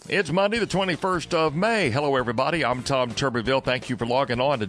It's Monday, the 21st of May. Hello, everybody. I'm Tom Tuberville. Thank you for logging on to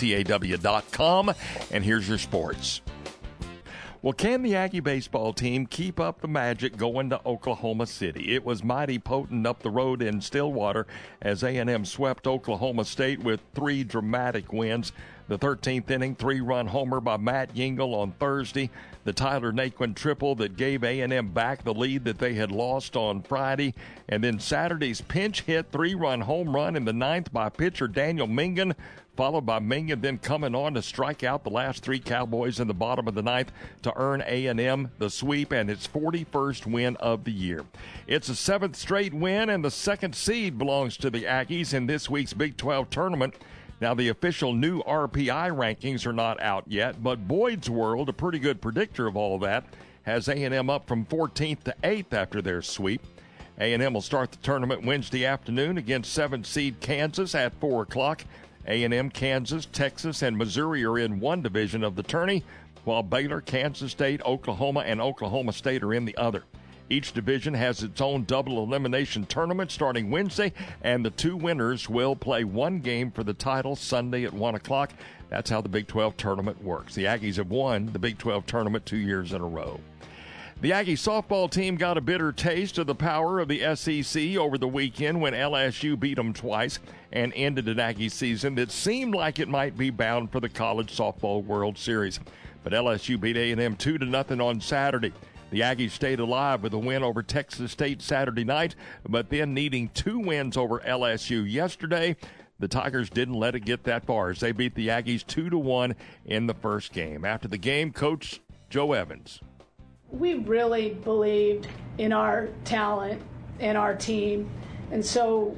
WTAW.com. And here's your sports. Well, can the Aggie baseball team keep up the magic going to Oklahoma City? It was mighty potent up the road in Stillwater as A&M swept Oklahoma State with 3 dramatic wins. The 13th inning, 3-run homer by Matt Yingle on Thursday. The Tyler Naquin triple that gave A&M back the lead that they had lost on Friday. And then Saturday's pinch hit 3-run home run in the 9th by pitcher Daniel Mingan, followed by Mingan then coming on to strike out the last 3 Cowboys in the bottom of the 9th to earn A&M the sweep and its 41st win of the year. It's a 7th straight win, and the second seed belongs to the Aggies in this week's Big 12 tournament. Now, the official new RPI rankings are not out yet, but Boyd's World, a pretty good predictor of all that, has A&M up from 14th to 8th after their sweep. A&M will start the tournament Wednesday afternoon against 7th seed Kansas at 4 o'clock. A&M, Kansas, Texas, and Missouri are in one division of the tourney, while Baylor, Kansas State, Oklahoma, and Oklahoma State are in the other. Each division has its own double elimination tournament starting Wednesday, and the 2 winners will play 1 game for the title Sunday at 1 o'clock. That's how the Big 12 tournament works. The Aggies have won the Big 12 tournament 2 years in a row. The Aggie softball team got a bitter taste of the power of the SEC over the weekend when LSU beat them twice and ended an Aggie season that seemed like it might be bound for the College Softball World Series. But LSU beat A&M 2-0 on Saturday. The Aggies stayed alive with a win over Texas State Saturday night, but then needing 2 wins over LSU yesterday, the Tigers didn't let it get that far as they beat the Aggies 2-1 in the first game. After the game, Coach Joe Evans. We really believed in our talent and our team, and so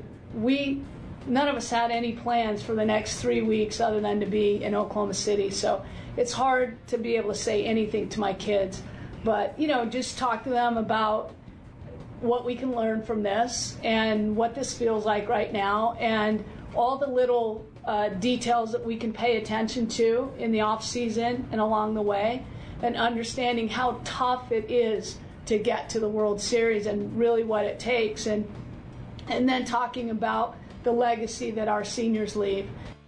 none of us had any plans for the next 3 weeks other than to be in Oklahoma City. So it's hard to be able to say anything to my kids. But, just talk to them about what we can learn from this and what this feels like right now and all the little details that we can pay attention to in the off season and along the way, and understanding how tough it is to get to the World Series and really what it takes, and then talking about the legacy that our seniors leave.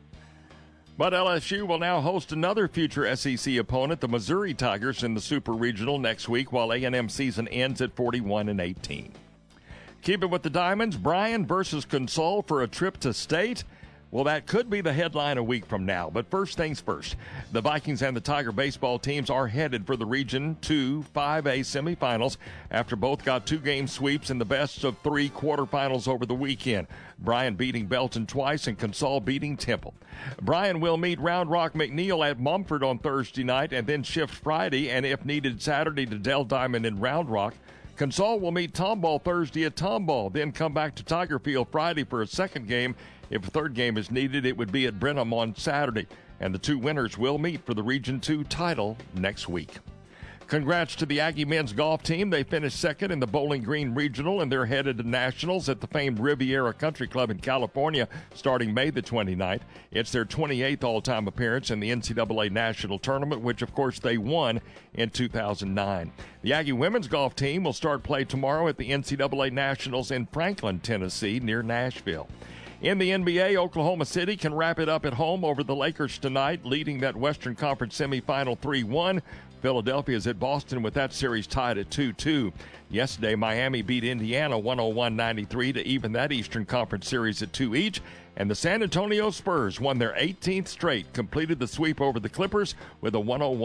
But LSU will now host another future SEC opponent, the Missouri Tigers, in the Super Regional next week, while A&M season ends at 41-18. Keep it with the Diamonds. Bryan versus Console for a trip to state. Well, that could be the headline a week from now. But first things first, the Vikings and the Tiger baseball teams are headed for the Region 2 5A semifinals after both got 2-game sweeps in the best of 3 quarterfinals over the weekend. Bryan beating Belton twice and Console beating Temple. Bryan will meet Round Rock McNeil at Mumford on Thursday night and then shift Friday and, if needed, Saturday to Dell Diamond in Round Rock. Console will meet Tomball Thursday at Tomball, then come back to Tiger Field Friday for a second game. If a third game is needed, it would be at Brenham on Saturday. And the 2 winners will meet for the Region 2 title next week. Congrats to the Aggie men's golf team. They finished second in the Bowling Green Regional, and they're headed to Nationals at the famed Riviera Country Club in California starting May the 29th. It's their 28th all-time appearance in the NCAA National Tournament, which, of course, they won in 2009. The Aggie women's golf team will start play tomorrow at the NCAA Nationals in Franklin, Tennessee, near Nashville. In the NBA, Oklahoma City can wrap it up at home over the Lakers tonight, leading that Western Conference semifinal 3-1. Philadelphia is at Boston with that series tied at 2-2. Yesterday, Miami beat Indiana 101-93 to even that Eastern Conference series at 2 each. And the San Antonio Spurs won their 18th straight, completed the sweep over the Clippers with a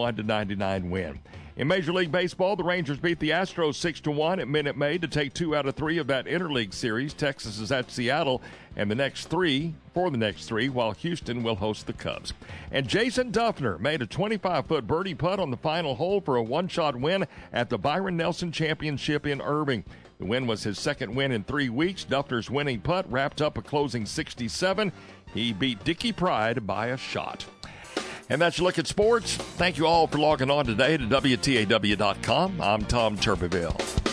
101-99 win. In Major League Baseball, the Rangers beat the Astros 6-1 at Minute Maid to take 2 out of 3 of that interleague series. Texas is at Seattle and the next 3, while Houston will host the Cubs. And Jason Duffner made a 25-foot birdie putt on the final hole for a one-shot win at the Byron Nelson Championship in Irving. The win was his second win in 3 weeks. Duffner's winning putt wrapped up a closing 67. He beat Dickie Pride by a shot. And that's your look at sports. Thank you all for logging on today to WTAW.com. I'm Tom Tuberville.